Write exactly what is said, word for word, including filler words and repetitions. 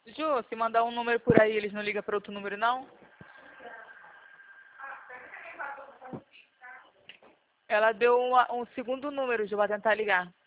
Ju, se mandar um número por aí, eles não ligam para outro número, não? Ela deu uma- um segundo número, Ju, pra tentar ligar.